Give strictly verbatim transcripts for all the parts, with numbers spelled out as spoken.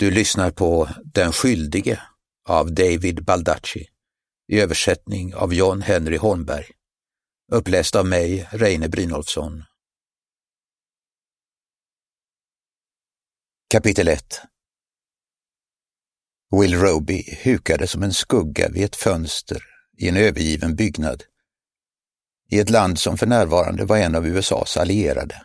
Du lyssnar på Den skyldige av David Baldacci i översättning av John Henry Holmberg. Uppläst av mig, Reine Brynolfsson. Kapitel ett. Will Roby hukade som en skugga vid ett fönster i en övergiven byggnad i ett land som för närvarande var en av U S A:s allierade.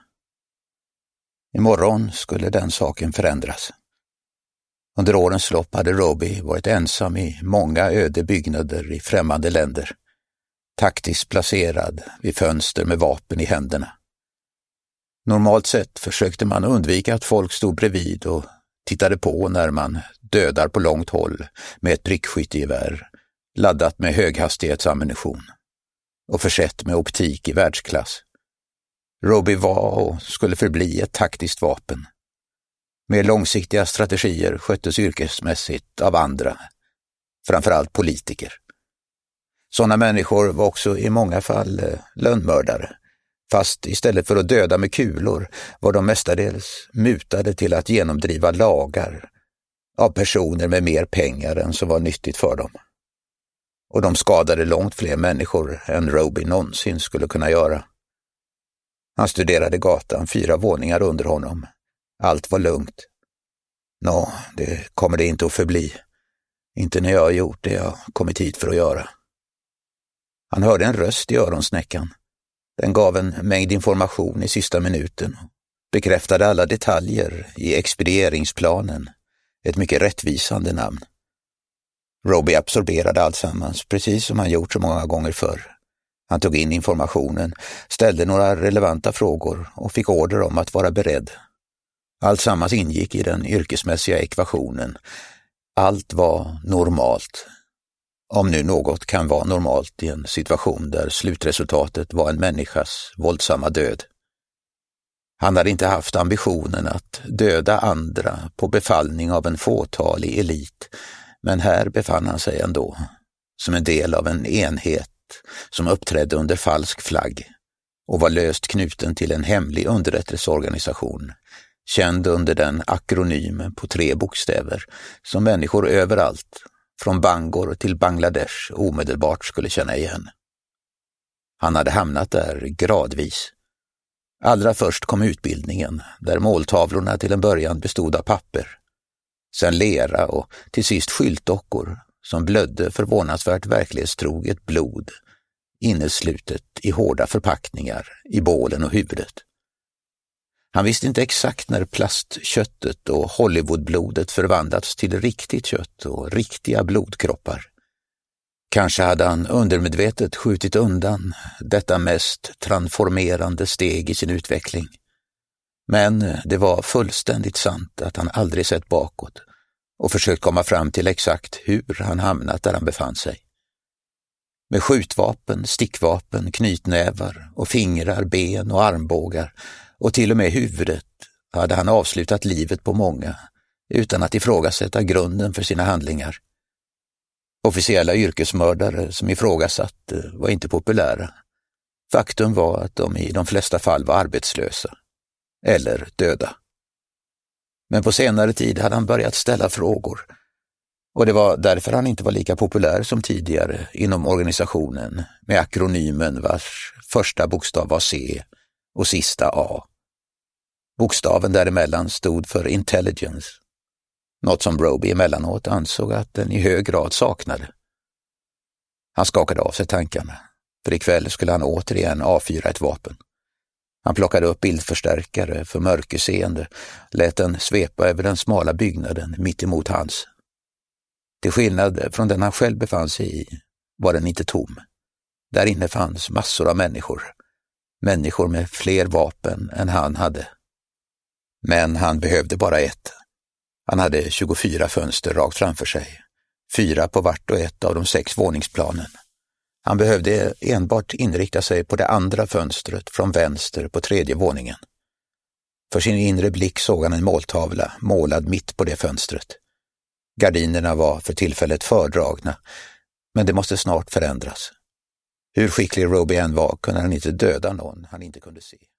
Imorgon skulle den saken förändras. Under årens lopp hade Roby varit ensam i många öde byggnader i främmande länder, taktiskt placerad vid fönster med vapen i händerna. Normalt sett försökte man undvika att folk stod bredvid och tittade på när man dödar på långt håll med ett prickskyttegevär laddat med höghastighetsammunition och försett med optik i världsklass. Roby var och skulle förbli ett taktiskt vapen. Mer långsiktiga strategier sköttes yrkesmässigt av andra, framförallt politiker. Sådana människor var också i många fall lönnmördare, fast istället för att döda med kulor var de mestadels mutade till att genomdriva lagar av personer med mer pengar än som var nyttigt för dem. Och de skadade långt fler människor än Roby någonsin skulle kunna göra. Han studerade gatan fyra våningar under honom. Allt var lugnt. Nå, det kommer det inte att förbli. Inte när jag har gjort det jag kommit hit för att göra. Han hörde en röst i öronsnäckan. Den gav en mängd information i sista minuten. Bekräftade alla detaljer i expedieringsplanen. Ett mycket rättvisande namn. Roby absorberade alltsammans, precis som han gjort så många gånger förr. Han tog in informationen, ställde några relevanta frågor och fick order om att vara beredd. Alltsammans ingick i den yrkesmässiga ekvationen. Allt var normalt. Om nu något kan vara normalt i en situation där slutresultatet var en människas våldsamma död. Han hade inte haft ambitionen att döda andra på befallning av en fåtalig elit, men här befann han sig ändå, som en del av en enhet som uppträdde under falsk flagg och var löst knuten till en hemlig underrättelseorganisation, känd under den akronymen på tre bokstäver som människor överallt, från Bangor till Bangladesh, omedelbart skulle känna igen. Han hade hamnat där gradvis. Allra först kom utbildningen, där måltavlorna till en början bestod av papper. Sen lera och till sist skyltdockor som blödde förvånansvärt verklighetstroget blod, inneslutet i hårda förpackningar i bålen och huvudet. Han visste inte exakt när plastköttet och Hollywoodblodet förvandlats till riktigt kött och riktiga blodkroppar. Kanske hade han undermedvetet skjutit undan detta mest transformerande steg i sin utveckling. Men det var fullständigt sant att han aldrig sett bakåt och försökt komma fram till exakt hur han hamnat där han befann sig. Med skjutvapen, stickvapen, knytnävar och fingrar, ben och armbågar och till och med huvudet hade han avslutat livet på många utan att ifrågasätta grunden för sina handlingar. Officiella yrkesmördare som ifrågasatte var inte populära. Faktum var att de i de flesta fall var arbetslösa eller döda. Men på senare tid hade han börjat ställa frågor, och det var därför han inte var lika populär som tidigare inom organisationen med akronymen vars första bokstav var C och sista A. Bokstaven däremellan stod för intelligence, något som Roby emellanåt ansåg att den i hög grad saknade. Han skakade av sig tankarna, för ikväll skulle han återigen avfyra ett vapen. Han plockade upp bildförstärkare för mörkerseende, lät den svepa över den smala byggnaden mitt emot hans. Till skillnad från den han själv befann sig i var den inte tom. Där inne fanns massor av människor. Människor med fler vapen än han hade. Men han behövde bara ett. Han hade tjugofyra fönster rakt framför sig. Fyra på vart och ett av de sex våningsplanen. Han behövde enbart inrikta sig på det andra fönstret från vänster på tredje våningen. För sin inre blick såg han en måltavla målad mitt på det fönstret. Gardinerna var för tillfället fördragna, men det måste snart förändras. Hur skicklig Roby än var kunde han inte döda någon han inte kunde se.